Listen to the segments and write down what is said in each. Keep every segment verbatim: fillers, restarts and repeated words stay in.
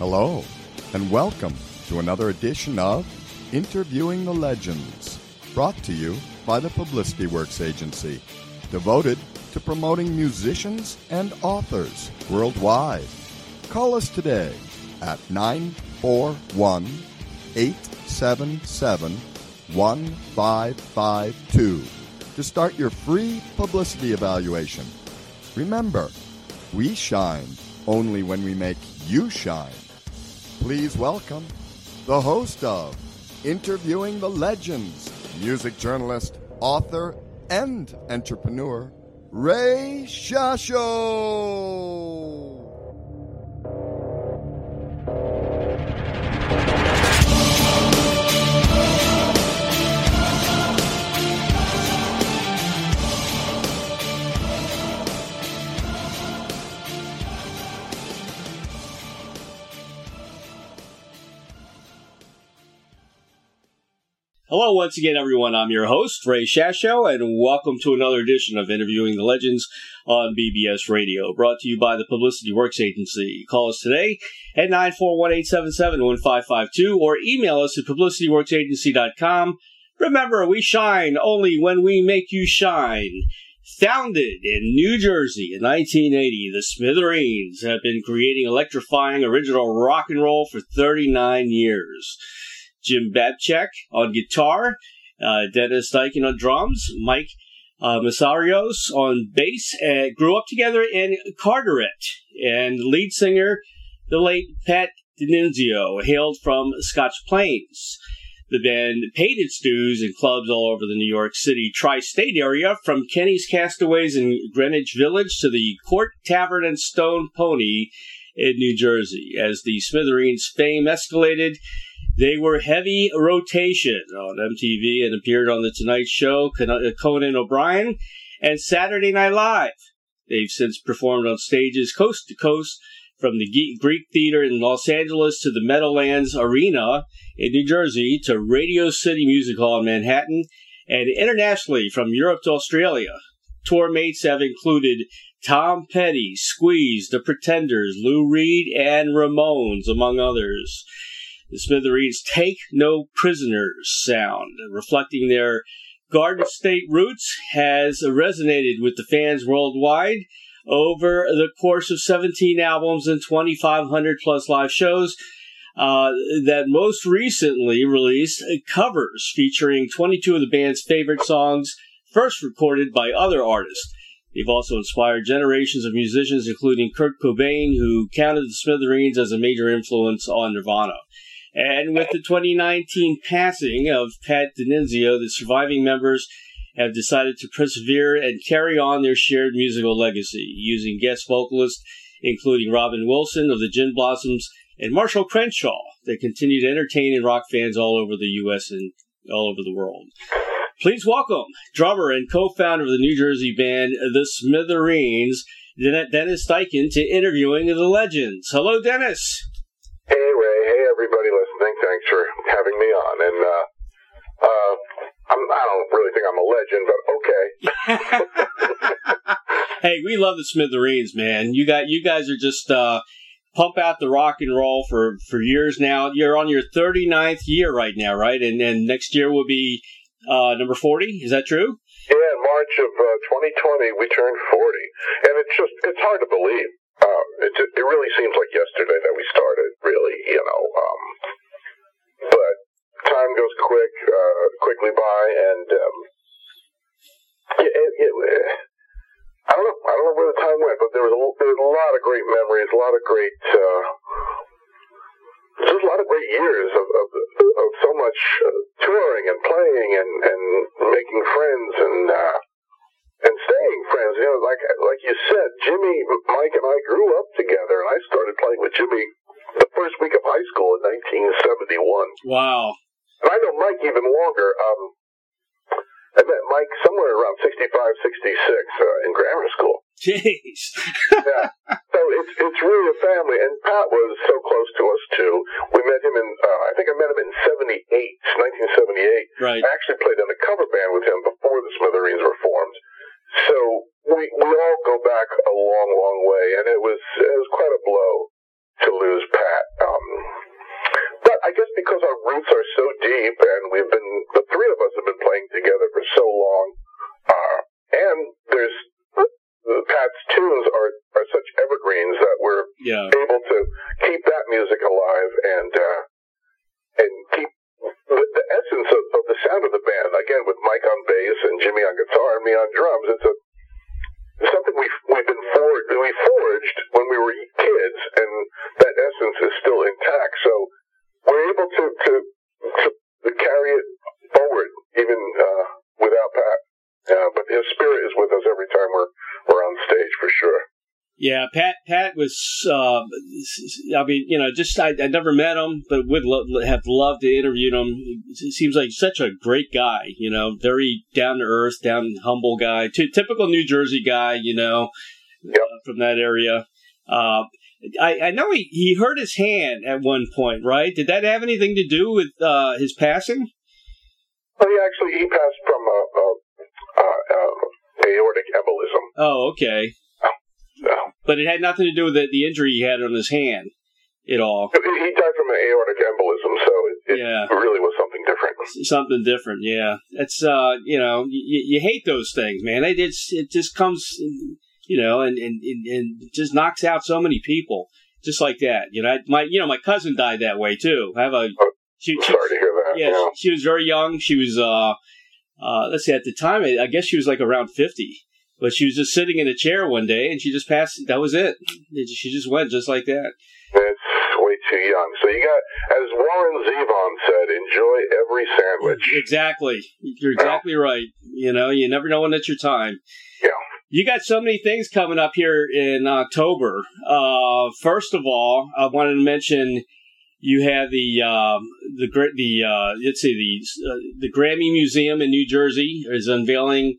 Hello, and welcome to another edition of Interviewing the Legends, brought to you by the Publicity Works Agency, devoted to promoting musicians and authors worldwide. Call us today at nine four one, eight seven seven, one five five two to start your free publicity evaluation. Remember, we shine only when we make you shine. Please welcome the host of Interviewing the Legends, music journalist, author, and entrepreneur, Ray Shasho. Hello once again, everyone. I'm your host, Ray Shasho, and welcome to another edition of Interviewing the Legends on B B S Radio, brought to you by the Publicity Works Agency. Call us today at nine four one, eight seven seven, one five five two or email us at publicity works agency dot com. Remember, we shine only when we make you shine. Founded in New Jersey in nineteen eighty, the Smithereens have been creating electrifying original rock and roll for thirty-nine years. Jim Babchak on guitar, uh, Dennis Dykin on drums, Mike uh, Masarios on bass, uh, grew up together in Carteret, and lead singer, the late Pat D'Annunzio, hailed from Scotch Plains. The band paid its dues in clubs all over the New York City tri-state area, from Kenny's Castaways in Greenwich Village to the Court Tavern and Stone Pony in New Jersey. As the Smithereens' fame escalated, they were heavy rotation on M T V and appeared on The Tonight Show, Conan O'Brien, and Saturday Night Live. They've since performed on stages coast to coast, from the Greek Theater in Los Angeles to the Meadowlands Arena in New Jersey to Radio City Music Hall in Manhattan, and internationally from Europe to Australia. Tour mates have included Tom Petty, Squeeze, The Pretenders, Lou Reed, and Ramones, among others. The Smithereens' Take No Prisoners sound, reflecting their Garden State roots, has resonated with the fans worldwide over the course of seventeen albums and twenty-five hundred plus live shows uh, that most recently released covers featuring twenty-two of the band's favorite songs, first recorded by other artists. They've also inspired generations of musicians, including Kurt Cobain, who counted the Smithereens as a major influence on Nirvana. And with the twenty nineteen passing of Pat D'Annunzio, the surviving members have decided to persevere and carry on their shared musical legacy, using guest vocalists including Robin Wilson of the Gin Blossoms and Marshall Crenshaw that continue to entertain and rock fans all over the U S and all over the world. Please welcome drummer and co-founder of the New Jersey band, the Smithereens, Dennis Dykin, to Interviewing the Legends. Hello, Dennis. Hey, Ray. Hey, everybody listening. Thanks for having me on. And uh, uh, I'm, I don't really think I'm a legend, but okay. Hey, we love the Smithereens, man. You got you guys are just uh, pump out the rock and roll for, for years now. You're on your thirty-ninth year right now, right? And and next year will be uh, number forty. Is that true? Yeah, in March of uh, twenty twenty, we turned forty, and it's just it's hard to believe. Uh, it, it really seems like yesterday that we started, really, you know. Um, but time goes quick, uh, quickly by, and um, it, it, it, I don't know. I don't know where the time went, but there was a, there was a lot of great memories, a lot of great, uh, just a lot of great years of of, of so much uh, touring and playing and, and making friends and. Uh, And staying friends, you know, like like you said, Jimmy, Mike, and I grew up together, and I started playing with Jimmy the first week of high school in nineteen seventy-one. Wow. And I know Mike even longer. Um, I met Mike somewhere around sixty-five, sixty-six uh, in grammar school. Jeez. Yeah. So it's it's really a family, and Pat was so close to us, too. We met him in, uh, I think I met him in seventy-eight, nineteen seventy-eight. Right. I actually played in a cover band with him before the Smithereens were formed. So we we all go back a long, long way, and it was it was quite a blow to lose Pat. Um, Yeah. able to keep that music alive and uh, and keep the, the essence of, of the sound of the band. Again, with Mike on bass and Jimmy on guitar and me on drums, it's a it's something we've we've been forged we forged when we were kids, and that essence is still intact. So we're able to to, to carry it forward even uh, without Pat. Uh, but his spirit is with us every time we're we're on stage for sure. Yeah, Pat. Pat was. Uh, I mean, you know, just I, I never met him, but would lo- have loved to interview him. He seems like such a great guy. You know, very down to earth, down humble guy. T- typical New Jersey guy. You know, yep. uh, from that area. Uh, I, I know he, he hurt his hand at one point, right? Did that have anything to do with uh, his passing? Well, he actually he passed from a, a, a, a aortic embolism. Oh, okay. No. But it had nothing to do with the, the injury he had on his hand at all. He died from an aortic embolism, so it, it yeah. really was something different. Something different, yeah. It's, uh, you know, you, you hate those things, man. It, it's, it just comes, you know, and, and, and just knocks out so many people just like that. You know, my, you know, my cousin died that way, too. I have a... Oh, she, sorry she, to hear that. Yeah, yeah. She, she was very young. She was, uh, uh, let's see, at the time, I guess she was like around fifty. But she was just sitting in a chair one day, and she just passed. That was it. She just went just like that. It's way too young. So you got, as Warren Zevon said, enjoy every sandwich. Exactly. You're exactly yeah. right. You know, you never know when it's your time. Yeah. You got so many things coming up here in October. Uh, first of all, I wanted to mention you have the um, the the uh, let's see the uh, the Grammy Museum in New Jersey is unveiling.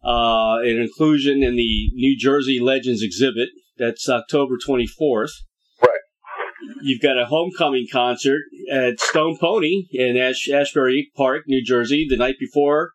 Uh, an inclusion in the New Jersey Legends exhibit. That's October twenty-fourth. Right. You've got a homecoming concert at Stone Pony in Ash- Ashbury Park, New Jersey, the night before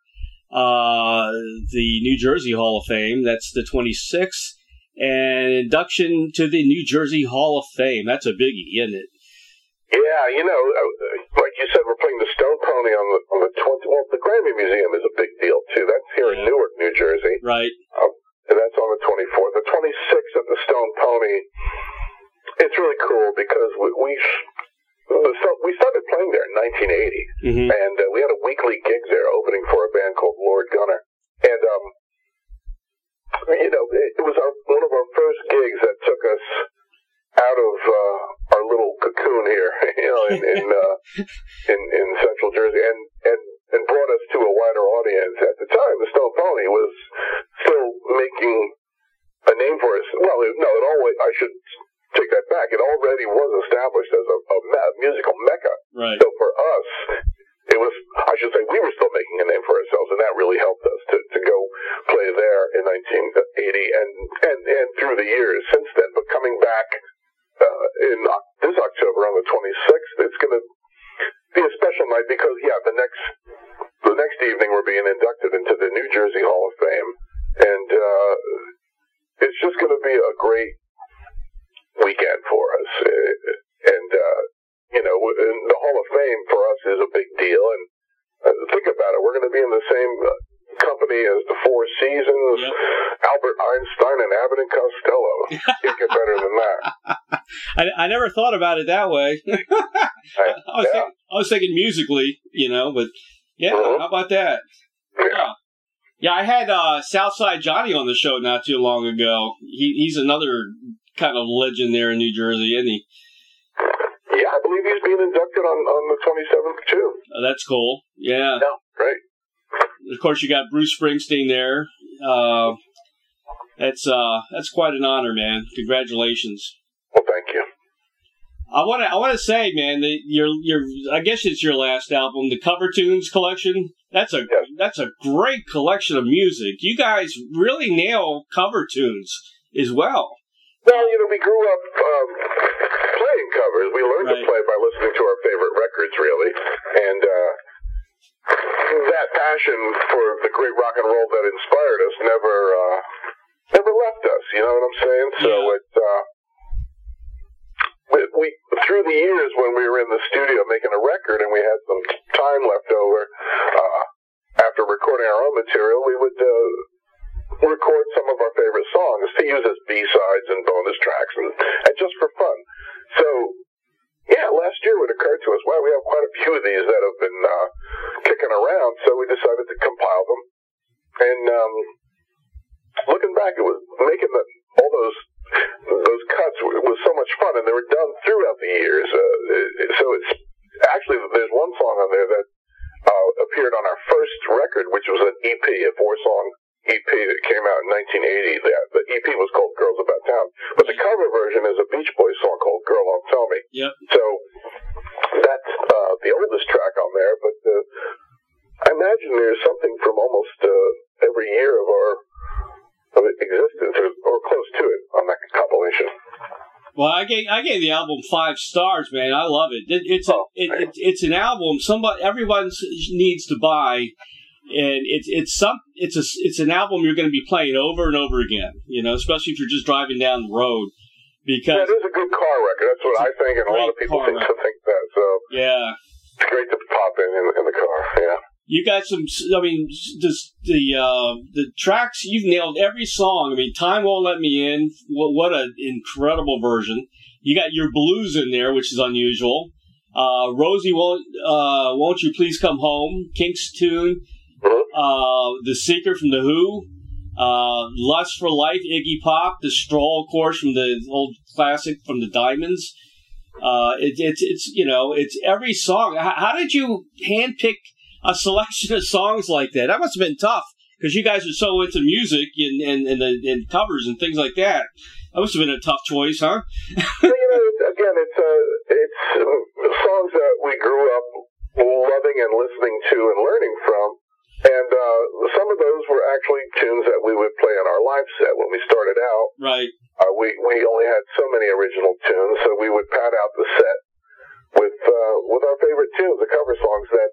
uh, the New Jersey Hall of Fame. That's the twenty-sixth. And induction to the New Jersey Hall of Fame. That's a biggie, isn't it? Yeah, you know, like you said, we're playing the Stone Pony on the on the twentieth. Well, the Grammy Museum is a big deal too. That's here yeah. in Newark, New Jersey. Right. Um, and that's on the twenty-fourth. The twenty-sixth at the Stone Pony. It's really cool because we we, we started playing there in nineteen eighty, mm-hmm. and uh, we had a weekly gig there, opening for a band called Lord Gunner. And um, you know, it, it was our one of our first gigs that took us out of uh, our little cocoon here, you know, in in, uh, in in Central Jersey, and, and and brought us to a wider audience. At the time, the Stone Pony was still making a name for us. Well, it, no, it always. I should take that back. It already was established as a, a me- musical mecca. Right. So for us, it was. I should say we were still making a name for ourselves, and that really helped us to, to go play there in nineteen eighty and and and through the years since then. But coming back. Uh, in uh, this October on the twenty-sixth, it's going to be a special night because, yeah, the next the next evening we're being inducted into the New Jersey Hall of Fame, and uh, it's just going to be a great weekend for us. And uh, you know, the Hall of Fame for us is a big deal. And uh, think about it, we're going to be in the same Uh, company as the Four Seasons, yep. Albert Einstein, and Abbott and Costello. Can't get better than that. I, I never thought about it that way. I, I, was yeah. thinking, I was thinking musically, you know, but yeah, mm-hmm. how about that? Yeah, yeah, yeah I had uh, Southside Johnny on the show not too long ago. He, he's another kind of legend there in New Jersey, isn't he? Yeah, I believe he's being inducted on, on the twenty-seventh, too. Oh, that's cool. Yeah. Yeah, great. Of course, you got Bruce Springsteen there. Uh, that's uh, that's quite an honor, man. Congratulations. Well, thank you. I want to I want to say, man, that your your I guess it's your last album, the Cover Tunes collection. That's a yes. that's a great collection of music. You guys really nail cover tunes as well. Well, you know, we grew up um, playing covers. We learned right. to play by listening to our favorite records, really, and. Uh, That passion for the great rock and roll that inspired us never, uh, never left us. You know what I'm saying? So yeah. it, uh, we, we through the years when we were in the studio making a record and we had some time left over uh, after recording our own material, we would uh, record some of our favorite songs to use as B-sides and bonus tracks and, and just for fun. So, yeah, last year it occurred to us, wow, we have quite a few of these that have been uh, kicking around, so we decided to compile them. And um, looking back, it was making the, all those those cuts was so much fun, and they were done throughout the years. Uh, so it's actually, there's one song on there that uh, appeared on our first record, which was an E P, a four-song E P that came out in nineteen eighty. The, the E P was called Girls About Town, but the cover version is a Beach Boys song called Girl Don't Tell Me. Yep. So that's uh, the oldest track on there, but uh, I imagine there's something from almost uh, every year of our of existence, or, or close to it, on that compilation. Well, I gave I gave the album five stars, man. I love it. it it's a, oh, it, it, it's an album somebody everyone needs to buy, and it's it's some it's a it's an album you're going to be playing over and over again. You know, especially if you're just driving down the road. Because yeah, it is a good car record. That's what I think, and a lot of people seem to think that. So yeah, it's great to pop in in, in the car. Yeah. You got some. I mean, just the uh, the tracks. You've nailed every song. I mean, Time Won't Let Me In. What, what an incredible version. You got your blues in there, which is unusual. Uh, Rosie, won't uh, won't you please come home? Kinks tune. Uh, the Seeker from the Who. Uh, Lust for Life, Iggy Pop. The Stroll, of course, from the old classic from the Diamonds. Uh, it, it's it's you know it's every song. How, how did you handpick a selection of songs like that? That must have been tough, because you guys are so into music and and, and, the, and covers and things like that. That must have been a tough choice, huh? Well, you know, again, it's uh, it's uh, songs that we grew up loving and listening to and learning from, and uh, some of those were actually tunes that we would play on our live set when we started out. Right. Uh, we we only had so many original tunes, so we would pad out the set with uh, with our favorite tunes, the cover songs that,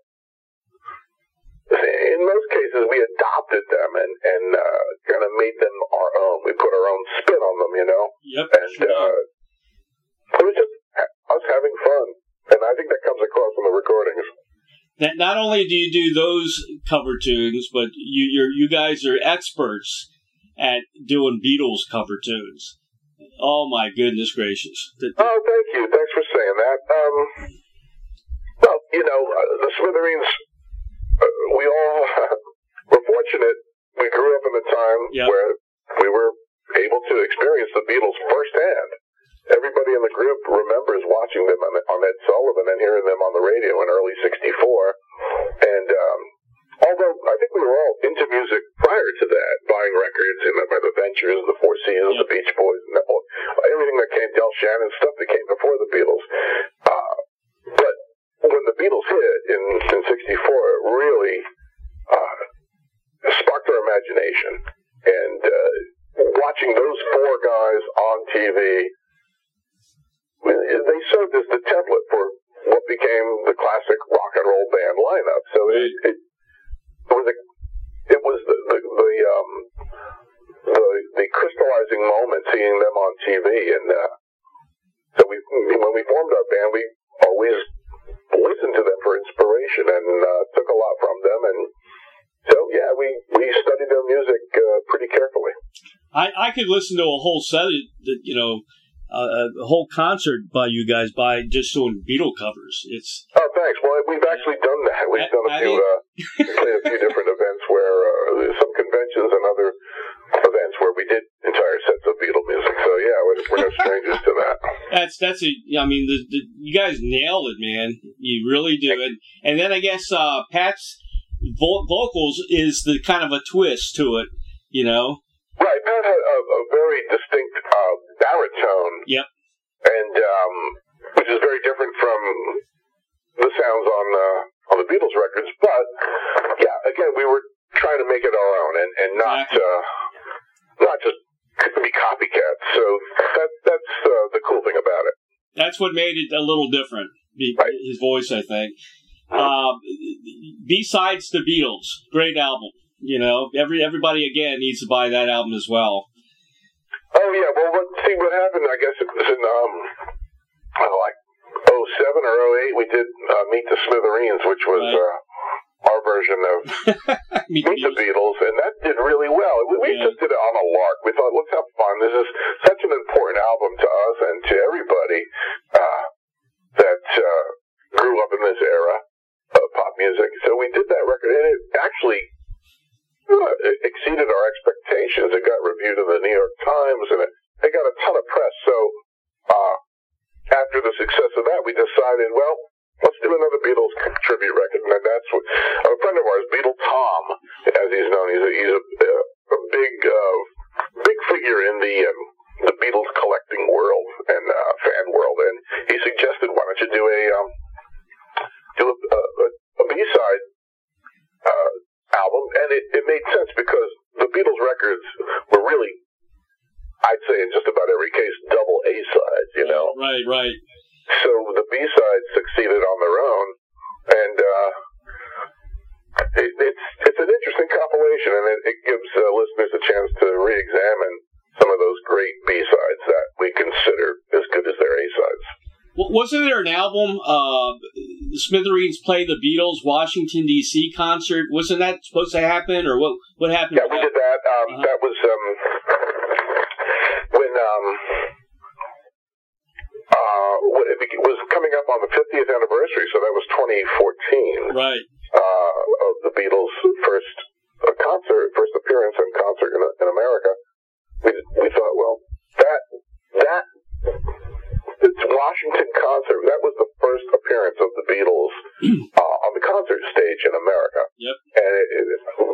in most cases, we adopted them and, and uh, kind of made them our own. We put our own spin on them, you know? Yep. And sure. uh, it was just us having fun. And I think that comes across in the recordings. That not only do you do those cover tunes, but you you're, you guys are experts at doing Beatles cover tunes. Oh, my goodness gracious. The, oh, thank you. Thanks for saying that. Um, well, you know, uh, the Smithereens... Uh, we all uh, were fortunate. We grew up in a time yep. where we were able to experience the Beatles firsthand. Everybody in the group remembers watching them on, on Ed Sullivan and hearing them on the radio in early sixty-four. And um, although I think we were all into music prior to that, buying records, you know, by the Ventures, the Four Seasons, yep. the Beach Boys, and all, everything that came, Del Shannon, stuff that came before the Beatles. Uh, but when the Beatles hit in, in sixty-four, it really uh, sparked our imagination. And uh, watching those four guys on T V, they served as the template for what became the classic rock and roll band lineup. So it, it, it was a, it was the the the, um, the the crystallizing moment seeing them on T V. And uh, so we when we formed our band, we always listened to them for inspiration and uh, took a lot from them, and so yeah, we, we studied their music uh, pretty carefully. I, I could listen to a whole set, of, you know, uh, a whole concert by you guys by just doing Beatle covers. It's oh, thanks. Well, we've actually done that. We've I, done a few, uh, played a few different events where uh, some conventions and other events where we did entire sets of Beatle music. So yeah, we're, we're no strangers to that. That's that's a. I mean, the, the you guys nailed it, man. You really do. And and then I guess uh, Pat's vo- vocals is the kind of a twist to it, you know. Right, Pat had a, a very distinct uh, baritone. Yep. And um, which is very different from the sounds on uh, on the Beatles records. But yeah, again, we were trying to make it our own and and not exactly. uh, not just be copycats. So that that's uh, the cool thing about it. That's what made it a little different. Right. His voice, I think. Uh, besides the Beatles, great album. You know, every everybody again needs to buy that album as well. Oh yeah, well, what, see what happened? I guess it was in um, oh, like oh seven or oh eight. We did uh, Meet the Smithereens, which was right. uh, our our version of Meet the Beatles, and that did really well. We, we yeah. just did it on a lark. We thought, let's have fun. This is such an important album to us and to everybody uh, that uh, grew up in this era of pop music. So we did that record, and it actually uh, it exceeded our expectations. It got reviewed in the New York Times, and it, it got a ton of press. So uh, after the success of that, we decided, well, let's do another Beatles tribute record, and that's what a friend of ours, Beatle Tom, as he's known. He's a, he's a, a big, uh, big figure in the um, the Beatles collecting world and uh, fan world, and he suggested, why don't you do a um, do a, a, a B-side uh, album, and it, it made sense because the Beatles records were really, I'd say, in just about every case, double A-sides. You know, right, right. So the B-sides succeeded on their own, and uh, it, it's it's an interesting compilation, and it, it gives uh, listeners a chance to re-examine some of those great B-sides that we consider as good as their A-sides. Well, wasn't there an album, uh, the Smithereens Play the Beatles Washington, D C concert? Wasn't that supposed to happen, or what What happened? Yeah, we did that. Um, uh-huh. That was um, when... Um, Uh, it was coming up on the fiftieth anniversary, so that was twenty fourteen. Right. Uh, of the Beatles' first uh, concert, first appearance and concert in, in America. We we thought, well, that that it's Washington concert. That was the first appearance of the Beatles uh, on the concert stage in America. Yep. And it, it,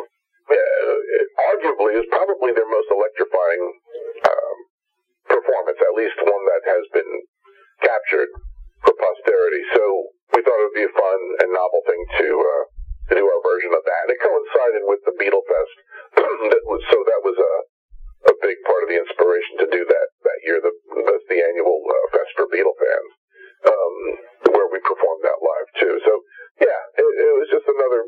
uh, it arguably is probably their most electrifying um, performance, at least one that has been captured for posterity. So we thought it would be a fun and novel thing to uh, to do our version of that. And it coincided with the Beatle Fest, that was, so that was a a big part of the inspiration to do that that year. The, that's the annual uh, fest for Beatle fans, um, where we performed that live too. So yeah, it, it was just another.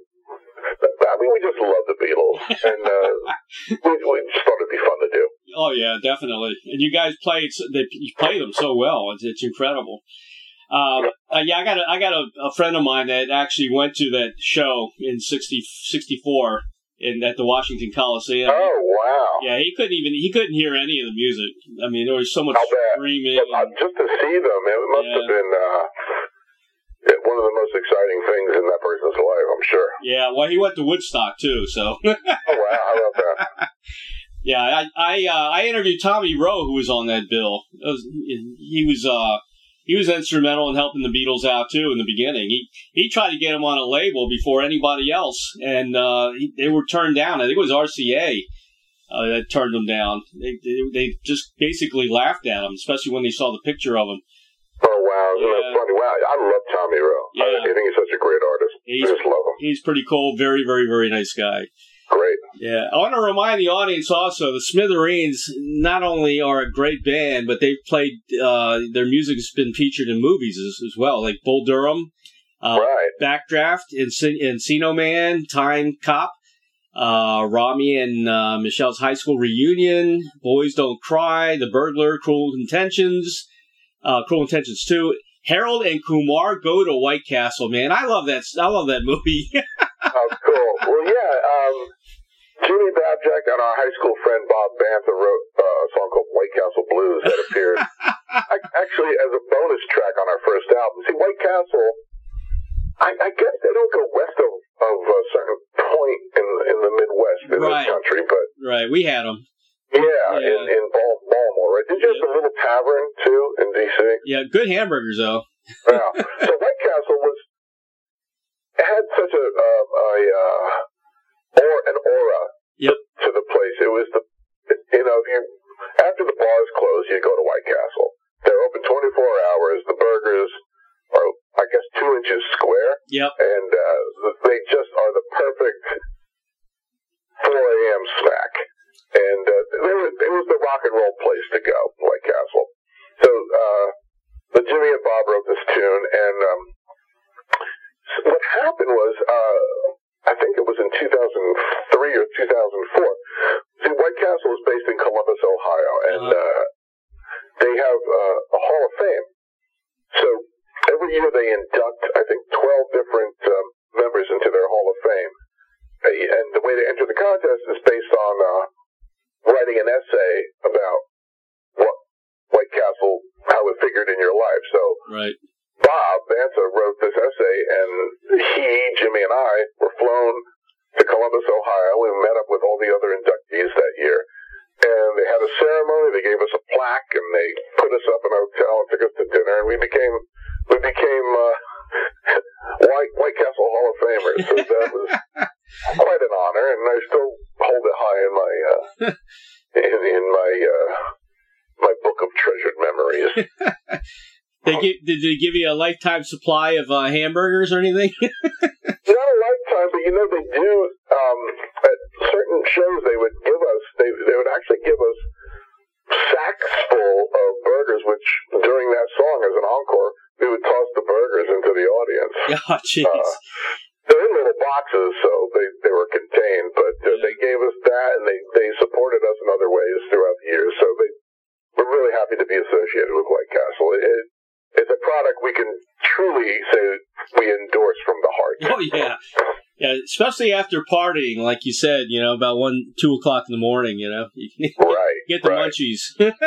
I mean, we just love the Beatles, and uh, we, we just thought it'd be fun to do. Oh yeah, definitely. And you guys played, they, you play them so well. It's, it's incredible. Um, uh, yeah, I got a, I got a, a friend of mine that actually went to that show in sixty, sixty-four in at the Washington Coliseum. Oh wow! Yeah, he couldn't even he couldn't hear any of the music. I mean, there was so much screaming. Well, and, just to see them, it must yeah. have been uh, one of the most exciting things in that person's life, I'm sure. Yeah, well, he went to Woodstock too, so. Oh wow! How about that? Yeah, I I, uh, I interviewed Tommy Roe, who was on that bill. Was, he was uh he was instrumental in helping the Beatles out too in the beginning. He he tried to get him on a label before anybody else, and uh, he, they were turned down. I think it was R C A uh, that turned them down. They, they they just basically laughed at him, especially when they saw the picture of him. Oh wow! Isn't yeah. that funny? Wow, I love Tommy Roe. Yeah. I, I think he's such a great artist. He's, I just love him. He's pretty cool. Very very very nice guy. Great. Yeah. I want to remind the audience also, the Smithereens not only are a great band, but they've played, uh, their music has been featured in movies as, as well, like Bull Durham, uh, right. Backdraft, Encino Man, Time Cop, uh, Rami and uh, Michelle's High School Reunion, Boys Don't Cry, The Burglar, Cruel Intentions, uh, Cruel Intentions two. Harold and Kumar Go to White Castle, man. I love that. I love that movie. Oh, cool. Well, yeah. Um, Jimmy Babjack and our high school friend Bob Bantha wrote uh, a song called White Castle Blues that appeared actually as a bonus track on our first album. See, White Castle, I, I guess they don't go west of, of a certain point in in the Midwest in right. this country, but right, we had them. Yeah, yeah. in in Baltimore, right? Did you have yeah. the little tavern too in D C? Yeah, good hamburgers though. Yeah. So White Castle was had such a uh, a uh, or an aura yep. to the place. It was the you know if you after the bars close, you go to White Castle. They're open twenty-four hours. The burgers are, I guess, two inches square. Yep. And uh, they just are the perfect four a.m. snack. And uh, they were, it was the rock and roll place to go, White Castle. So uh, the Jimmy and Bob wrote this tune, and um, what happened was, uh, I think it was in two thousand three or two thousand four. See, White Castle is based in Columbus, Ohio, and uh, they have uh, a Hall of Fame. So every year they induct, I think, twelve different um, members into their Hall of Fame. And the way to enter the contest is based on uh, writing an essay about what White Castle, how it figured in your life. So right. Bob Bantza wrote this essay, and he, Jimmy, and I were flown to Columbus, Ohio. We met up with all the other inductees that year. And they had a ceremony. They gave us a plaque, and they put us up in a hotel and took us to dinner. And we became we became uh, White White Castle Hall of Famers. So that was quite an honor, and I still hold it high in my uh, in, in my uh, my book of treasured memories. They give, did they give you a lifetime supply of uh, hamburgers or anything? Not a lifetime, but you know they do. Um, at certain shows, they would give us. They they would actually give us sacks full of burgers. Which during that song, as an encore, we would toss the burgers into the audience. Oh, jeez. Uh, they're in little boxes, so they, they were contained. But uh, they gave us that, and they they supported us in other ways throughout the years. So they we're really happy to be associated with White Castle. It, It's a product we can truly say we endorse from the heart. Oh, yeah. Yeah, especially after partying, like you said, you know, about one, two o'clock in the morning, you know. You right. Get the right. munchies.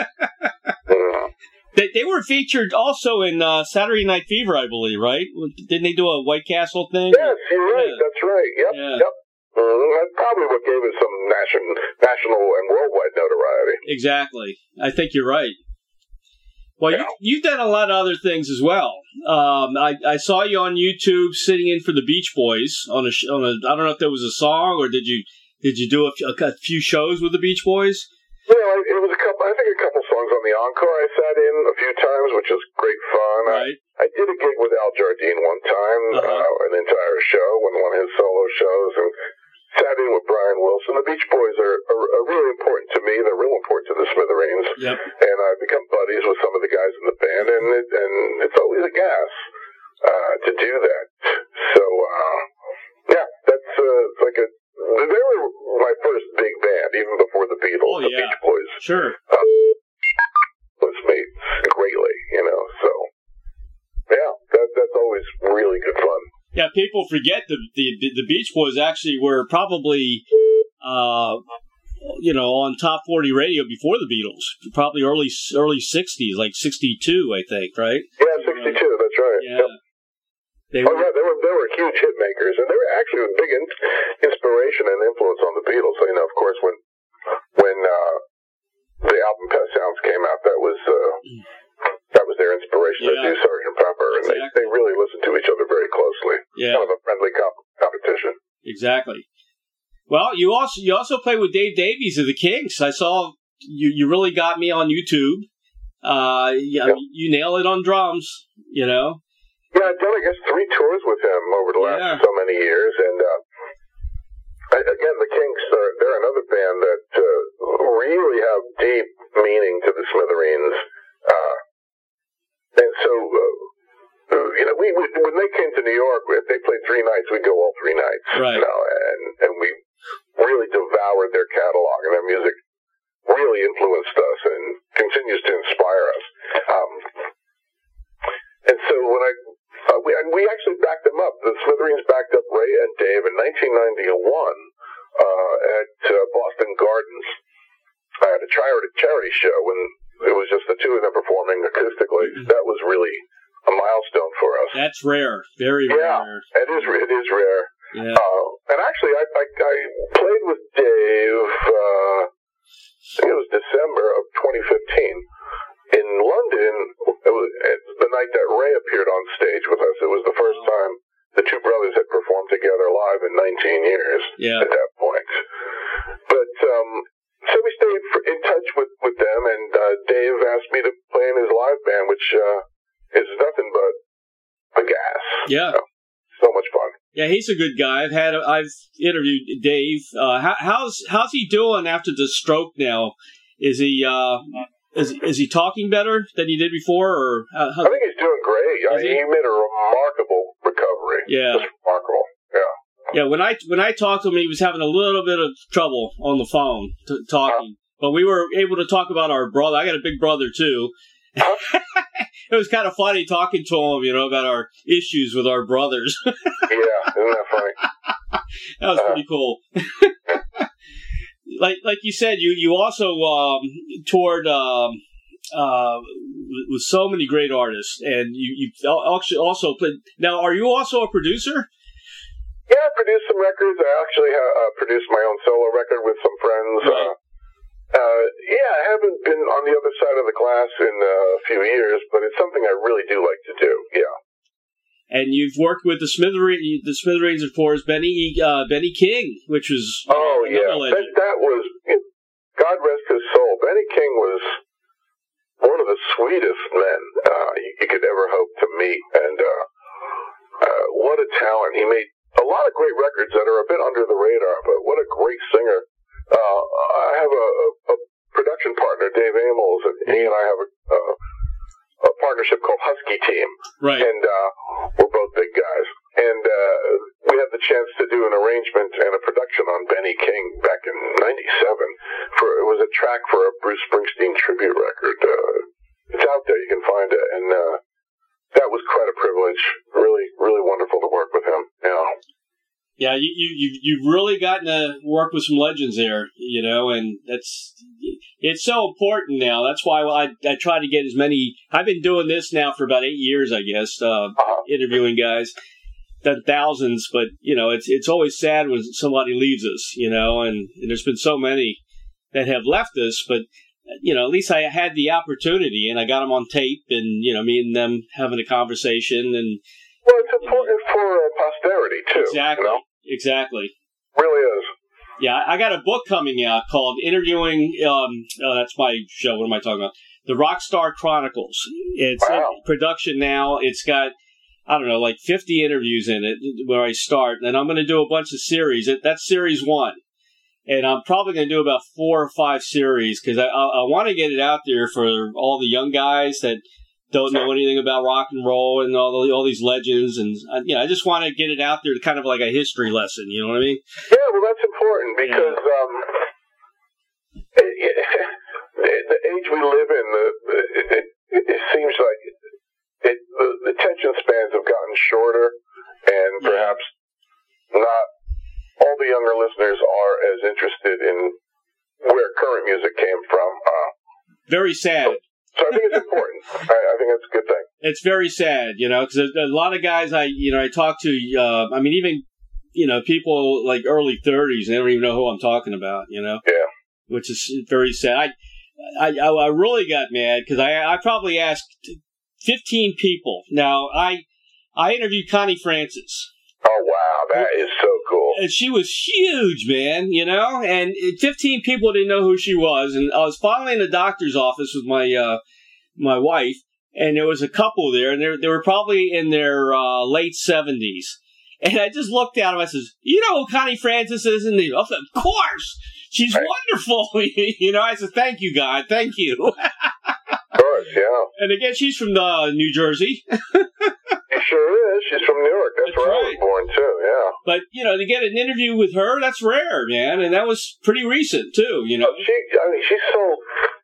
mm. They they were featured also in uh, Saturday Night Fever, I believe, right? Didn't they do a White Castle thing? Yes, you're right. Yeah. That's right. Yep, yeah. yep. Mm, that's probably what gave it some national, national and worldwide notoriety. Exactly. I think you're right. Well, yeah. you, you've done a lot of other things as well. Um, I, I saw you on YouTube sitting in for the Beach Boys on a, on a. I don't know if there was a song or did you did you do a, a, a few shows with the Beach Boys? Yeah, it was a couple. I think a couple songs on the encore. I sat in a few times, which was great fun. Right. I, I did a gig with Al Jardine one time, uh-huh. uh, an entire show, one one of his solo shows, and sat in with Brian Wilson. The Beach Boys are, are, are really important to me. They're real important to the Smithereens. Yep. And I've become buddies with some of the guys in the band, and it, and it's always a gas uh, to do that. So, uh, yeah, that's uh, like a. They were my first big band, even before the Beatles. Oh, the yeah. Beach Boys. Sure. Uh, was made greatly, you know. So, yeah, that that's always really good fun. Yeah, people forget the the the Beach Boys actually were probably, uh, you know, on top forty radio before the Beatles. Probably early early sixties, like sixty-two, I think, right? Yeah, sixty-two. That's right. Yeah. Yep. They oh were, yeah, they were they were huge hit makers, and they were actually a big in, inspiration and influence on the Beatles. So you know, of course, when when uh, the album Pet Sounds came out, that was. Uh, That was their inspiration Yeah. to do Sergeant Pepper, and Exactly. they, they really listened to each other very closely. Yeah. Kind of a friendly comp- competition. Exactly. Well, you also you also play with Dave Davies of the Kinks. I saw you. You really got me on YouTube. Uh, yeah, Yeah. you nail it on drums. You know. Yeah, I've done, I guess, three tours with him over the last Yeah. so many years, and uh, I, again, the Kinks are they're another band that uh, really have deep meaning to the Smithereens. Uh, and so, uh, you know, we, we when they came to New York, if they played three nights, we'd go all three nights. Right. You know, and and we really devoured their catalog, and their music really influenced us and continues to inspire us. Um, and so when I uh, we and we actually backed them up. The Smithereens backed up Ray and Dave in nineteen ninety-one uh, at uh, Boston Gardens at a charity charity show when it was just the two of them performing acoustically. Mm-hmm. That was really a milestone for us. That's rare, very yeah, rare. it is. It is rare. Yeah. Uh, and actually, I, I I played with Dave. Uh, I think it was December of twenty fifteen. In London, it was the night that Ray appeared on stage with us. It was the first time the two brothers had performed together live in nineteen years yeah. at that point. But um, so we stayed in touch with, with them, and uh, Dave asked me to play in his live band, which uh, is nothing but a gas. Yeah. So, so much fun. Yeah, he's a good guy. I've had I've interviewed Dave. Uh, how, how's how's he doing after the stroke now? Is he uh, is is he talking better than he did before, or how, how, I think he's doing great. I mean, he? he made a remarkable recovery. Yeah, just remarkable. Yeah. Yeah, when I when I talked to him, he was having a little bit of trouble on the phone t- talking, uh, but we were able to talk about our brother. I got a big brother too, uh, it was kind of funny talking to him, you know, about our issues with our brothers. Yeah, isn't that funny? That was uh, pretty cool. like like you said, you you also um, toured um, uh, with so many great artists, and you you actually also played. Now, are you also a producer? Yeah, I produced some records. I actually have, uh, produced my own solo record with some friends. Right. Uh, uh, yeah, I haven't been on the other side of the glass in uh, a few years, but it's something I really do like to do. Yeah. And you've worked with the Smithereens, the Smithereens, of course, Benny uh, Benny King, which was oh yeah, that, that was God rest his soul. Benny King was one of the sweetest men uh, you, you could ever hope to meet, and uh, uh, what a talent! He made a lot of great records that are a bit under the radar, but what a great singer. Uh, I have a, a production partner, Dave Amos, and he and I have a, a, a partnership called Husky Team. Right. And uh, we're both big guys. And uh, we had the chance to do an arrangement and a production on Benny King back in ninety-seven. For It was a track for a Bruce Springsteen tribute record. Uh, it's out there. You can find it. And uh, that was quite a privilege. Really, really wonderful to work with him. Yeah. Yeah, you, you, you've really gotten to work with some legends there, you know, and that's, it's so important now. That's why I, I try to get as many, I've been doing this now for about eight years, I guess, uh, uh-huh. interviewing guys, done thousands, but, you know, it's it's always sad when somebody leaves us, you know, and, and there's been so many that have left us, but, you know, at least I had the opportunity and I got them on tape and, you know, me and them having a conversation and. Well, it's important for uh, posterity, too. Exactly. You know? Exactly. Really is. Yeah, I got a book coming out called Interviewing, um, oh, that's my show, what am I talking about? The Rockstar Chronicles. It's wow. in production now. It's got, I don't know, like fifty interviews in it where I start, and I'm going to do a bunch of series. That's series one. And I'm probably going to do about four or five series because I, I, I want to get it out there for all the young guys that don't know anything about rock and roll and all the, all these legends, and you know, I just want to get it out there, to kind of like a history lesson. You know what I mean? Yeah, well, that's important because yeah. um, it, it, the age we live in, the, it, it, it seems like it, the, the attention spans have gotten shorter, and yeah. perhaps not all the younger listeners are as interested in where current music came from. Uh, Very sad. So, So I think it's important. I, I think that's a good thing. It's very sad, you know, because a lot of guys I, you know, I talk to, uh, I mean, even, you know, people like early thirties, they don't even know who I'm talking about, you know? Yeah. Which is very sad. I, I, I really got mad because I, I probably asked fifteen people. Now, I, I interviewed Connie Francis. Oh, wow. That is so cool. And she was huge, man, you know, and fifteen people didn't know who she was. And I was finally in the doctor's office with my, uh, my wife, and there was a couple there, and they, they were probably in their, uh, late seventies. And I just looked at them, I says, you know who Connie Francis is? And they, of course, she's right. wonderful. You know, I said, thank you, God, thank you. Of course, yeah. And again, she's from uh, New Jersey. She sure is. She's from Newark. That's, that's where right. I was born, too, yeah. But, you know, to get an interview with her, that's rare, man. And that was pretty recent, too, you know. She, I mean, she sold,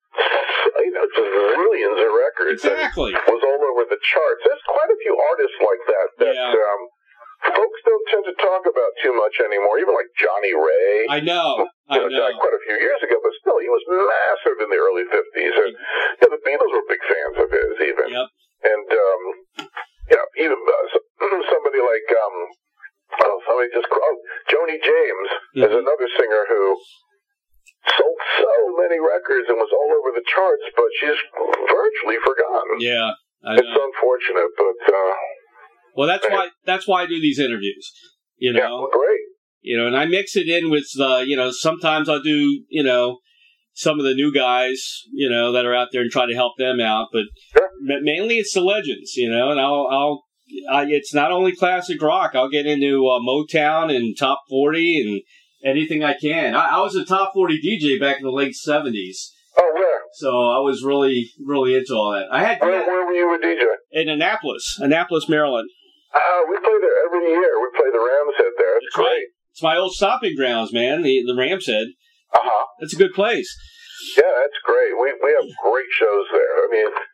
you know, millions of records. Exactly. And was all over the charts. There's quite a few artists like that that yeah. um, folks don't tend to talk about too much anymore. Even like Johnny Ray. I know. You know, I know. died quite a few years ago, but still, he was massive in the early fifties. And you know, the Beatles were big fans of his, even. Yep. And, um, you know, even uh, somebody like, um, oh, somebody just, oh, Joni James mm-hmm. is another singer who sold so many records and was all over the charts, but she's virtually forgotten. Yeah. I know. It's unfortunate, but, uh, well, that's why, that's why I do these interviews, you know. Yeah, well, great. You know, and I mix it in with, uh, you know, sometimes I'll do, you know, some of the new guys, you know, that are out there and try to help them out. But sure. mainly it's the legends, you know, and I'll, I'll, I, it's not only classic rock. I'll get into uh, Motown and top forty and anything I can. I, I was a top forty D J back in the late seventies. Oh, where? So I was really, really into all that. I had Where, where were you a D J? In Annapolis, Annapolis, Maryland. Uh, we play there every year. We play the Rams Head there. It's That's great. Right. It's my old stomping grounds, man, the, the Rams Head. Uh-huh. That's a good place. Yeah, that's great. We we have great shows there. I mean,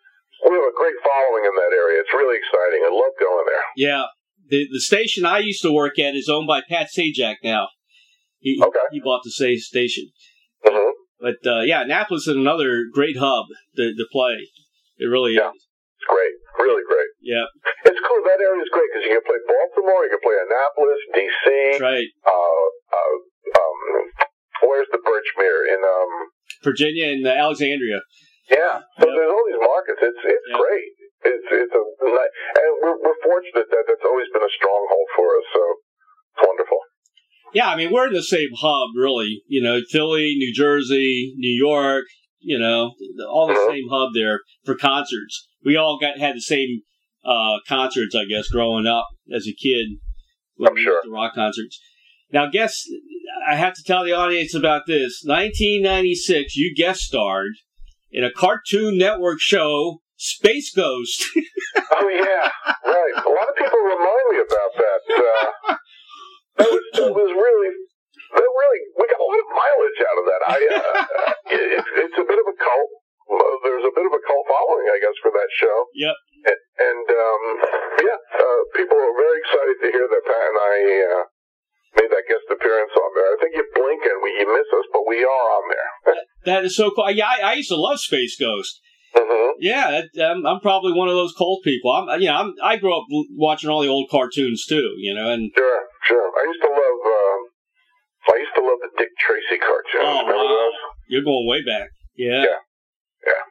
we have a great following in that area. It's really exciting. I love going there. Yeah. The the station I used to work at is owned by Pat Sajak now. He, okay. He bought the same station. Mm-hmm. But, uh, yeah, Annapolis is another great hub to, to play. It really yeah. is. It's great. Really great. Yeah. It's cool. That area is great because you can play Baltimore, you can play Annapolis, D C. That's right. Uh, uh, um, where's the Birchmere? In um, Virginia and uh, Alexandria. Yeah. So yep. there's all these markets. It's it's yep. great. It's it's a and we're we're fortunate that that's always been a stronghold for us. So it's wonderful. Yeah, I mean we're in the same hub, really. You know, Philly, New Jersey, New York. You know, all the mm-hmm. same hub there for concerts. We all got had the same uh, concerts, I guess, growing up as a kid. I'm sure. The rock concerts. Now, guess I have to tell the audience about this. nineteen ninety-six, you guest starred in a Cartoon Network show, Space Ghost. Oh yeah, right. A lot of people remind me about that. Uh, that was that was really. That really, we got a lot of mileage out of that. I, uh, it, it's a bit of a cult. There's a bit of a cult following, I guess, for that show. Yep. And, and um, yeah, uh, people are very excited to hear that Pat and I uh, made that guest appearance on there. I think you blink and we, you miss us, but we are on there. That is so cool. Yeah, I, I used to love Space Ghost. Mm-hmm. Yeah, that, um, I'm probably one of those cult people. I'm, you know, I'm, I grew up watching all the old cartoons too. You know, and sure, sure. I used to love. Um, I used to love the Dick Tracy cartoons. Oh, Remember wow. those? You're going way back. Yeah. Yeah. Yeah.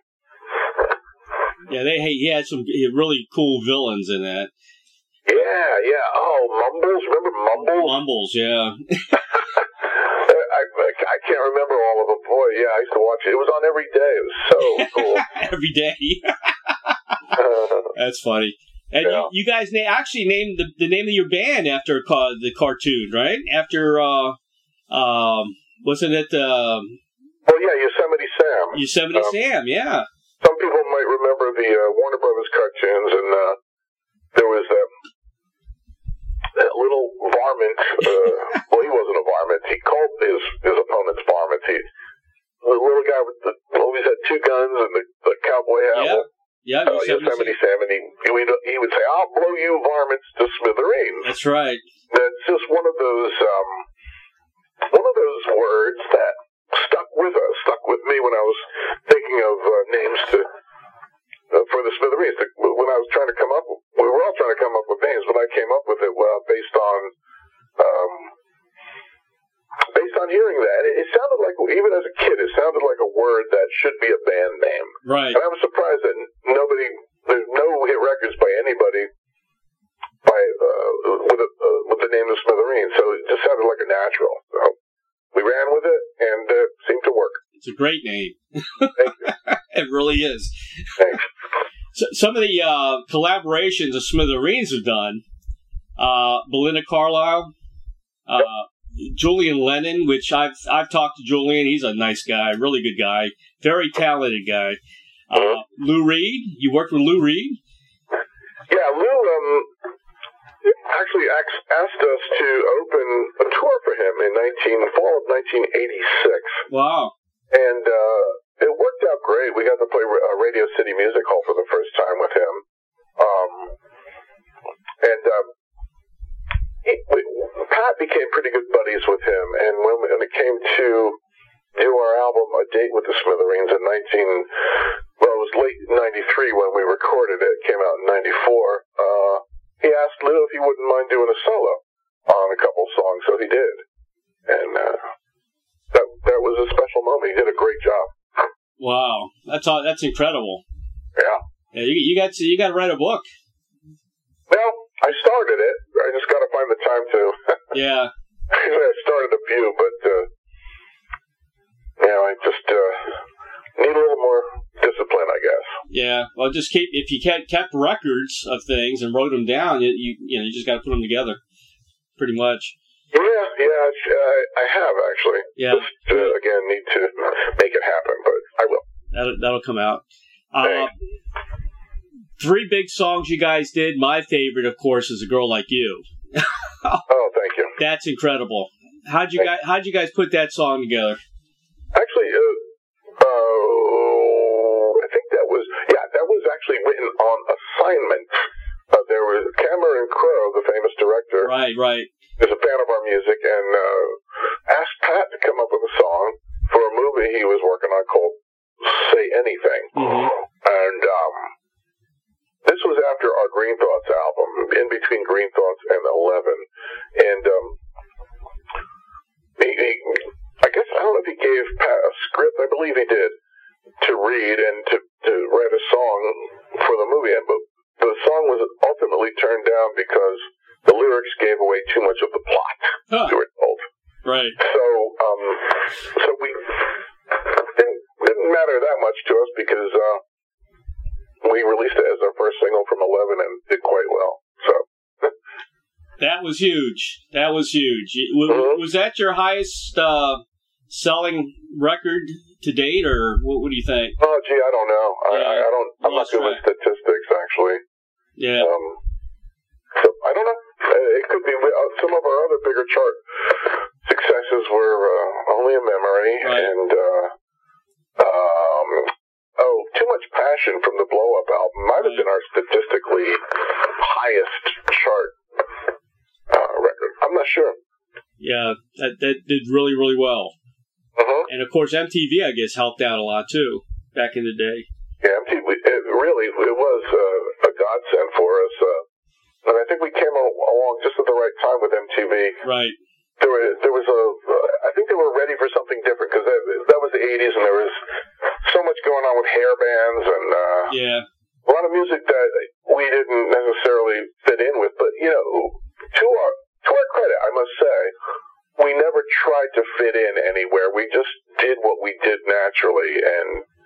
Yeah, they hey, he had some really cool villains in that. Yeah, yeah. Oh, Mumbles. Remember Mumbles? Mumbles, yeah. I, I, I can't remember all of them. Boy, yeah, I used to watch it. It was on every day. It was so cool. Every day. That's funny. And yeah. you, you guys na- actually named the, the name of your band after ca- the cartoon, right? After, uh, um, wasn't it? Um, well, yeah, Yosemite Sam. Yosemite um, Sam, yeah. Some people might remember the uh, Warner Brothers cartoons, and uh, there was that, that little varmint. Uh, well, he wasn't a varmint. He called his, his opponents varmints. He, the little guy with the, always had two guns and the, the cowboy hat. Yeah. Yeah, uh, Yosemite Sam, and he, he, would, he would say, "I'll blow you varmints to smithereens." That's right. That's just one of those, um, one of those words that stuck with us, stuck with me when I was thinking of uh, names to uh, for the smithereens. When I was trying to come up, we were all trying to come up with names, but I came up with it uh, based on, um, based on hearing that. It, it sounded like, even as a kid, it sounded like a word that should be a band name. Right. And I was surprised that nobody, there's no hit records by anybody by uh, with a, uh, with the name of Smithereens. So it just sounded like a natural. So we ran with it, and it uh, seemed to work. It's a great name. Thank you. It really is. Thanks. So, some of the uh, collaborations that Smithereens have done, uh, Belinda Carlisle, uh, yep. Julian Lennon, which I've I've talked to Julian. He's a nice guy, really good guy, very talented guy. Uh, mm-hmm. Lou Reed, you worked with Lou Reed? Yeah, Lou um, actually asked us to open a tour for him in nineteen fall of nineteen eighty-six. Wow! And uh, it worked out great. We got to play uh, Radio City Music Hall for the first time with him. Um, and um, he, we, Pat became pretty good buddies with him. And when, when it came to do our album, A Date with the Smithereens, in nineteen well, it was late ninety-three when we recorded it. It came out in ninety-four. Uh, he asked Lou if he wouldn't mind doing a solo on a couple songs, so he did. And uh, that that was a special moment. He did a great job. Wow, that's all, that's incredible. Yeah. Yeah, you, you got to you got to write a book. Well, I started it. I just got to find the time to. Yeah. I started a few, but uh, you know, I just uh, need a little more discipline, I guess. Yeah. Well, just keep if you kept kept records of things and wrote them down, you you, you know you just got to put them together, pretty much. Yeah, yeah, I, I have actually. Yeah. Just, uh, again, need to make it happen, but I will. That'll, that'll come out. Uh, three big songs you guys did. My favorite, of course, is "A Girl Like You." Oh, thank you. That's incredible. How'd you guys How'd you guys put that song together? Actually, uh, uh, I think that was yeah, that was actually we confinement, uh, there was Cameron Crowe, the famous director, right, right, is a fan of our music, and uh, asked Pat to come up with a song for a movie he was working on called Say Anything. Mm-hmm. And um, this was after our Green Thoughts album, in between Green Thoughts and Eleven. And um, he, he, I guess, I don't know if he gave Pat a script, I believe he did, to read and to, to write a song for the movie. But the song was ultimately turned down because the lyrics gave away too much of the plot, huh. we were told. Right. So, um, so we didn't, didn't matter that much to us because uh, we released it as our first single from Eleven and did quite well. So that was huge. That was huge. Was, mm-hmm. was that your highest uh, selling record to date, or what, what do you think? Oh, gee, I don't know. Yeah, I, I don't. I'm not good with statistics, actually. Yeah. Um, so I don't know. It could be some of our other bigger chart successes were uh, Only a Memory, right. and uh, um, oh, Too Much Passion from the Blow Up album might have right. been our statistically highest chart uh, record. I'm not sure. Yeah, that, that did really, really well. Uh-huh. And of course, M T V, I guess, helped out a lot too back in the day. Yeah, M T V. It really, it was uh, a godsend for us. Uh, And I think we came along just at the right time with M T V. Right. There was, there was a, uh, I think they were ready for something different because that, that was the eighties and there was so much going on with hair bands and uh, yeah. a lot of music that we didn't necessarily fit in with. But, you know, to our, to our credit, I must say, we never tried to fit in anywhere. We just did what we did naturally, and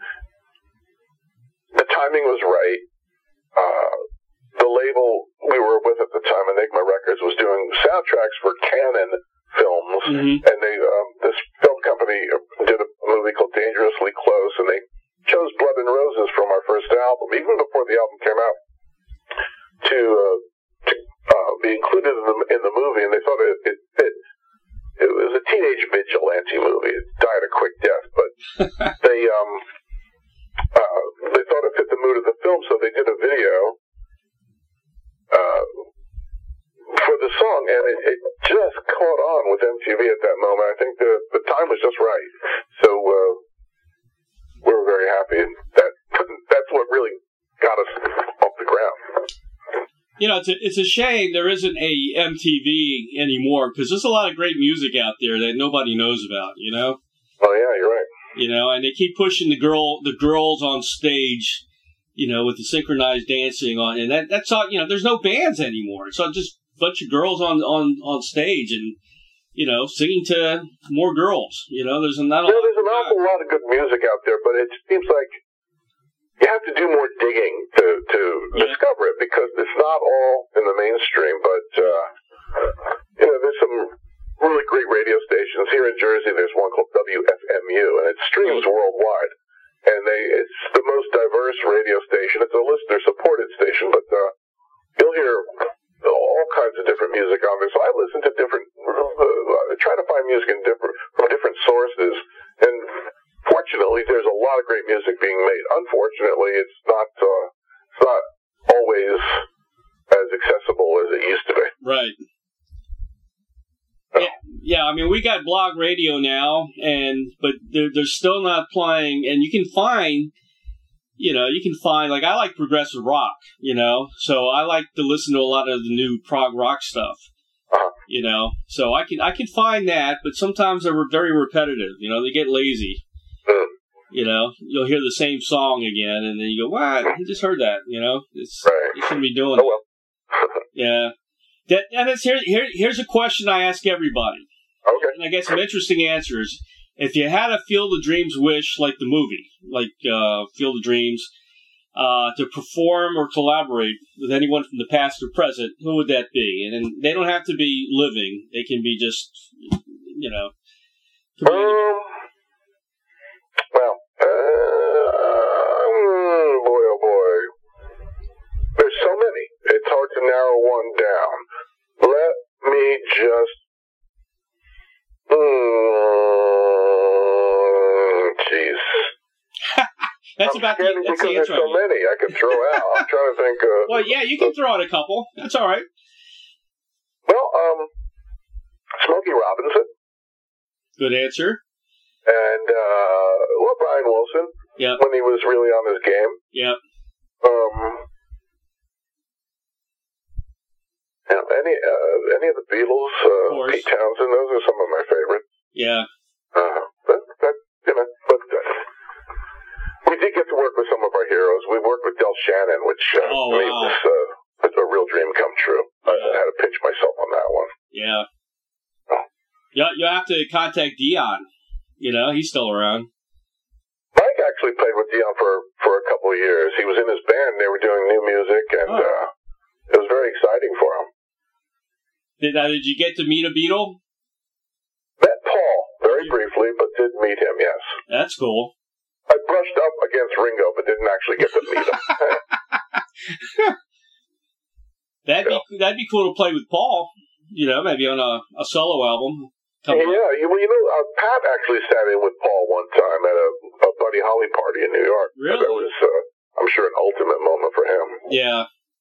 the timing was right. Uh, The label we were with at the time, Enigma Records, was doing soundtracks for Canon films, mm-hmm. and they um, this film company did a movie called Dangerously Close, and they chose Blood and Roses from our first album, even before the album came out, to uh, to uh, be included in the in the movie, and they thought it it, it it was a teenage vigilante movie. It died a quick death, but they um uh, they thought it fit the mood of the film, so they did a video. Uh, for the song, and it, it just caught on with M T V at that moment. I think the the time was just right, so uh, we were very happy. That that's what really got us off the ground. You know, it's a, it's a shame there isn't a M T V anymore because there's a lot of great music out there that nobody knows about. You know. Oh yeah, you're right. You know, and they keep pushing the girl the girls on stage. You know, with the synchronized dancing on, and that, that's all, you know, there's no bands anymore. It's all just a bunch of girls on, on, on stage and, you know, singing to more girls. You know, there's not a yeah, there's an awful lot of good music out there, but it seems like you have to do more digging to, to yeah. discover it because it's not all in the mainstream, but, uh, you know, there's some really great radio stations. Here in Jersey, there's one called W F M U, and it streams mm-hmm. worldwide. And they, it's the most diverse radio station. It's a listener-supported station, but uh, you'll hear all kinds of different music on there. So I listen to different, uh, try to find music in different from different sources. And fortunately, there's a lot of great music being made. Unfortunately, it's not, uh, it's not always as accessible as it used to be. Right. Yeah, yeah, I mean, we got blog radio now, and but they're, they're still not playing. And you can find, you know, you can find, like, I like progressive rock, you know, so I like to listen to a lot of the new prog rock stuff, uh-huh. you know, so I can I can find that, but sometimes they're very repetitive, you know, they get lazy. Mm. You know, you'll hear the same song again, and then you go, "What? I just heard that." You know, it's right. you shouldn't be doing oh, it. Well. Yeah. That, and it's here, here. Here's a question I ask everybody. Okay. And I get some interesting answers. If you had a Field of Dreams wish, like the movie, like uh, Field of Dreams, uh, to perform or collaborate with anyone from the past or present, who would that be? And, and they don't have to be living; they can be just, you know. Could be um. Well, uh, boy, oh boy, there's so many. It's hard to narrow one down. Let me just. Mm, jeez. That's I'm about the, scanning that's because the there's intro. so many I can throw out. I'm trying to think. Uh, Well, yeah, you can throw out a couple. That's all right. well, um, Smokey Robinson Good answer. and uh, well, Brian Wilson Yep. when he was really on his game. Yep. Um, you know, any uh, any of the Beatles, uh, course. Pete Townsend, those are some of my favorites. Yeah. Uh, but that, you know, but uh, we did get to work with some of our heroes. We worked with Del Shannon, which uh, Oh, I mean, wow. was uh, was a real dream come true. I Yeah. had to pinch myself on that one. Yeah. Oh. You you have to contact Dion. You know, he's still around. Mike actually played with Dion for, for a couple of years. He was in his band. They were doing new music, and Oh. uh, it was very exciting for him. Did, uh, did you get to meet a Beatle? Met Paul very briefly, but did meet him, yes. That's cool. I brushed up against Ringo, but didn't actually get to meet him. That'd Yeah. be that'd be cool to play with Paul. You know, maybe on a, a solo album. Yeah, Coming up. you, well, you know, uh, Pat actually sat in with Paul one time at a, a Buddy Holly party in New York. Really? That was, uh, I'm sure, an ultimate moment for him. Yeah.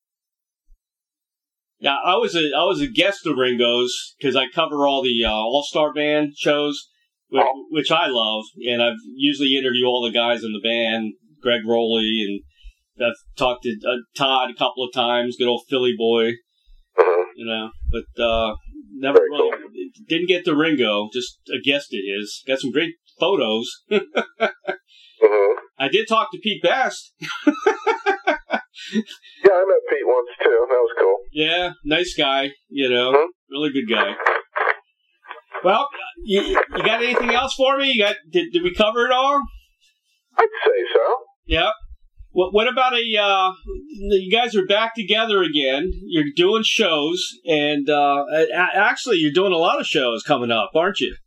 Yeah, I was a I was a guest of Ringo's because I cover all the uh, All Star Band shows, which, Oh. which I love, and I've usually interview all the guys in the band, Greg Rowley, and I've talked to uh, Todd a couple of times, good old Philly boy, Uh-huh. you know, but uh, never Very really didn't get to Ringo, just a guest of his. Got some great photos. Uh-huh. I did talk to Pete Best. Yeah, I met Pete once, too. That was cool. Yeah, nice guy, you know, Mhm. really good guy. Well, you, you got anything else for me? You got did, did we cover it all? I'd say so. Yeah. What what about a? Uh, you guys are back together again. You're doing shows, and uh, a- actually, you're doing a lot of shows coming up, aren't you?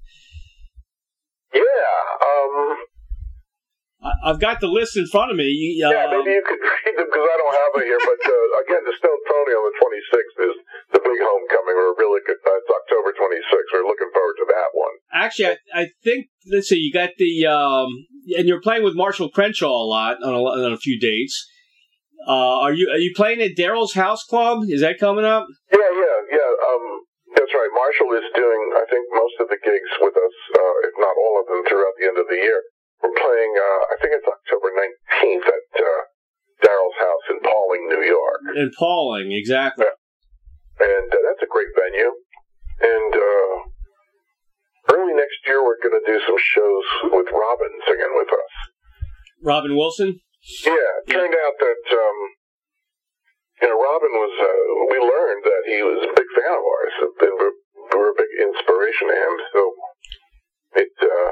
Yeah, um... I, I've got the list in front of me. Um, Yeah, maybe you could read them because I don't have it here. But uh, again, the Stone Pony on the twenty-sixth is the big homecoming. We're really good. Uh, it's October twenty-sixth. We're looking forward to that one. Actually, I, I think let's see. You got the um, and you're playing with Marshall Crenshaw a lot on a, on a few dates. Uh, are you are you playing at Daryl's House Club? Is that coming up? Yeah, yeah, yeah. Um, that's right. Marshall is doing, I think, most of the gigs with us, uh, if not all of them, throughout the end of the year. We're playing. Uh, I think it's October nineteenth at uh, Daryl's House in Pauling, New York. In Pauling, exactly. And uh, that's a great venue. And uh, early next year, we're going to do some shows with Robin singing with us. Robin Wilson. Yeah, it turned out that, um, you know, Robin was, uh, we learned that he was a big fan of ours. And we're, we're a big inspiration to him. So it uh,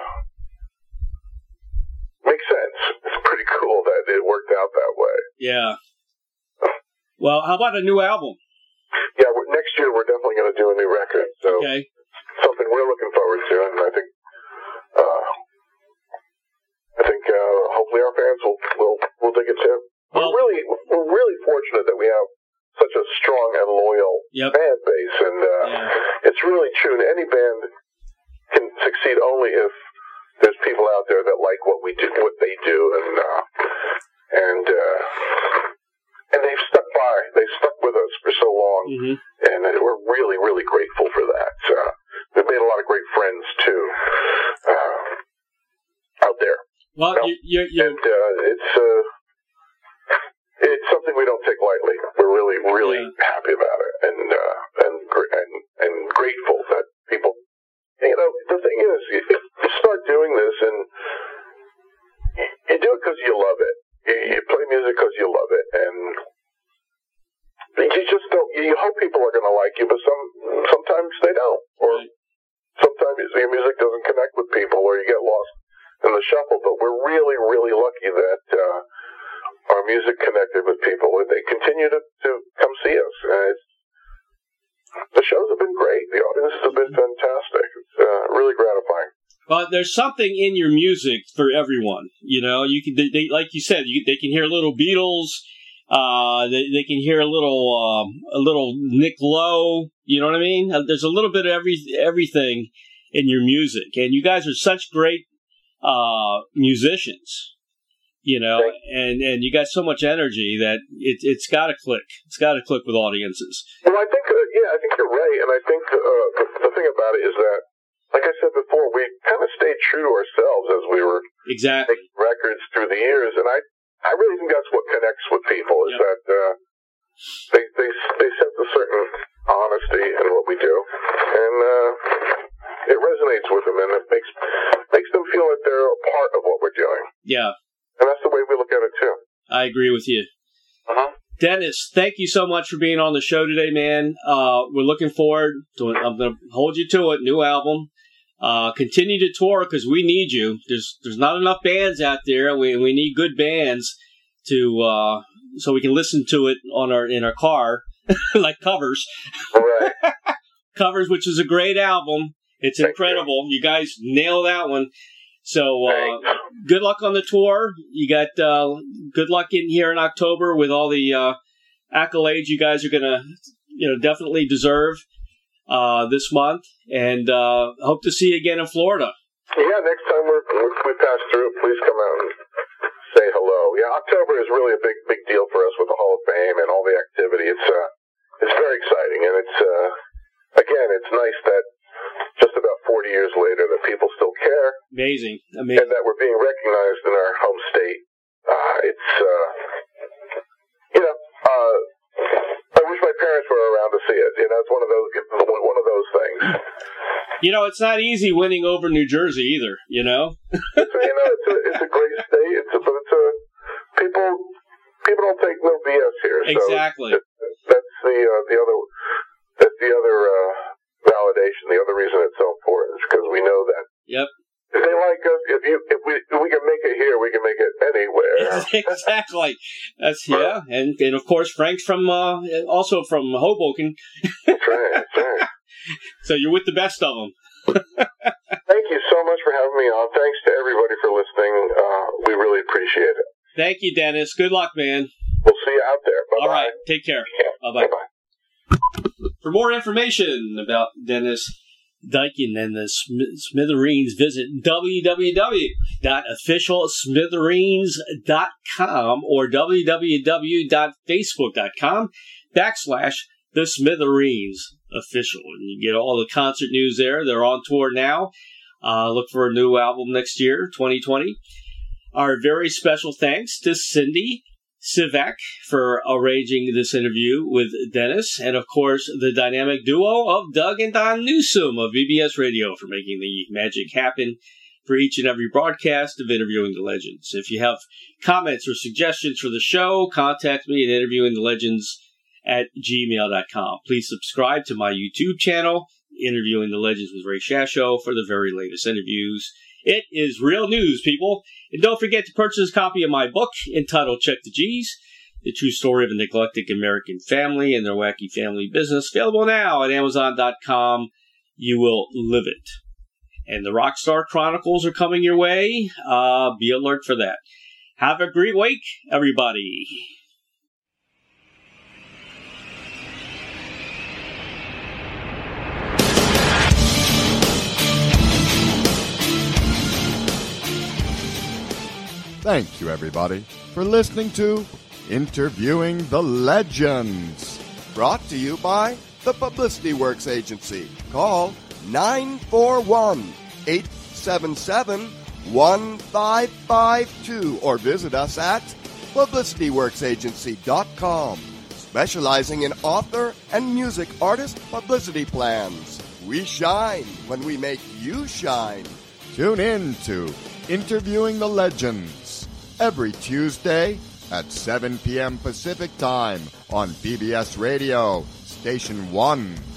makes sense. It's pretty cool that it worked out that way. Yeah. Well, how about a new album? Yeah, we're, next year we're definitely going to do a new record. So Okay. something we're looking forward to, and I think, uh, I think uh, hopefully our fans will will, will dig it too. Well- we're really we're really fortunate that we have such a strong and loyal Yep. fan base, and uh, Yeah. it's really true. Any band can succeed only if there's people out there that like what we do, what they do, and uh, and uh, and they've stuck by. They've stuck with us for so long, Mm-hmm. and uh, we're really really grateful for that. Uh, we've made a lot of great friends too uh, out there. Well, No. you, you, you, And uh, it's uh, it's something we don't take lightly. We're really, really Yeah. happy about it, and uh, and, gr- and and grateful that people. You know, the thing is, you, you start doing this, and you, you do it because you love it. You, you play music because you love it, and you just don't. You hope people are going to like you, but some sometimes they don't, or sometimes your music doesn't connect with people, or you get lost in the shuffle. But we're really, really lucky that uh, our music connected with people, and they continue to, to come see us. And it's, the shows have been great. The audiences have been fantastic. It's uh, really gratifying. well, there's something in your music for everyone. You know, you can, they, they like you said, you, they can hear a little Beatles. Uh, they they can hear a little um, a little Nick Lowe. You know what I mean? Uh, There's a little bit of every everything in your music, and you guys are such great uh, musicians. You know, and, and you got so much energy that it, it's got to click. It's got to click with audiences. Well, I think, uh, yeah, I think you're right. And I think uh, the, the thing about it is that, like I said before, we kind of stayed true to ourselves as we were exactly making records through the years. And I, I really think that's what connects with people is yep. that uh, they, they, they sense a certain honesty in what we do. And uh, it resonates with them, and it makes, makes them feel like they're a part of what we're doing. Yeah. And that's the way we look at it, too. I agree with you. Uh-huh. Dennis, thank you so much for being on the show today, man. Uh, we're looking forward to it. I'm going to hold you to it. New album. Uh, continue to tour because we need you. There's there's not enough bands out there. We we need good bands to uh, so we can listen to it on our in our car, like Covers. Right. Covers, which is a great album. It's thank incredible. You. you guys nail that one. So, uh, good luck on the tour. You got, uh, good luck in here in October with all the, uh, accolades you guys are gonna, you know, definitely deserve, uh, this month. And, uh, hope to see you again in Florida. Yeah, next time we're, we pass through, please come out and say hello. Yeah, October is really a big, big deal for us with the Hall of Fame and all the activity. It's, uh, it's very exciting. And it's, uh, again, it's nice that just about forty years later that people still care. Amazing. Amazing. And that we're being recognized in our home state. Uh, it's, uh, you know, uh, I wish my parents were around to see it. You know, it's one of those, one of those things. You know, it's not easy winning over New Jersey either, you know? it's, you know, it's a, it's a great state. It's a, but it's a, people, people don't take no B S here. So exactly. It, that's the, uh, the other, that's the other, uh, validation. The other reason it's so important is because we know that yep. if they like us, if you if we if we can make it here, we can make it anywhere. Exactly. That's yeah, and and of course Frank's from uh, also from Hoboken. That's right. That's right. So you're with the best of them. Thank you so much for having me on. Thanks to everybody for listening. Uh, we really appreciate it. Thank you, Dennis. Good luck, man. We'll see you out there. Bye-bye. All right. Take care. Yeah. Bye-bye. Bye-bye. For more information about Dennis Duyken and the Smithereens, visit w w w dot official smithereens dot com or w w w dot facebook dot com backslash the Smithereens official. And you get all the concert news there. They're on tour now. Uh, look for a new album next year, twenty twenty. Our very special thanks to Cindy Sivak for arranging this interview with Dennis, and of course the dynamic duo of Doug and Don Newsom of B B S Radio for making the magic happen for each and every broadcast of Interviewing the Legends. If you have comments or suggestions for the show, contact me at interviewing the legends at gmail dot com. Please subscribe to my YouTube channel, Interviewing the Legends with Ray Shasho, for the very latest interviews. It is real news, people. And don't forget to purchase a copy of my book entitled Check the G's, The True Story of a Neglected American Family and Their Wacky Family Business. Available now at amazon dot com. You will live it. And the Rockstar Chronicles are coming your way. Uh, be alert for that. Have a great week, everybody. Thank you, everybody, for listening to Interviewing the Legends. Brought to you by the Publicity Works Agency. Call nine four one, eight seven seven, one five five two or visit us at publicity works agency dot com. Specializing in author and music artist publicity plans. We shine when we make you shine. Tune in to Interviewing the Legends every Tuesday at seven p.m. Pacific Time on B B S Radio, Station one.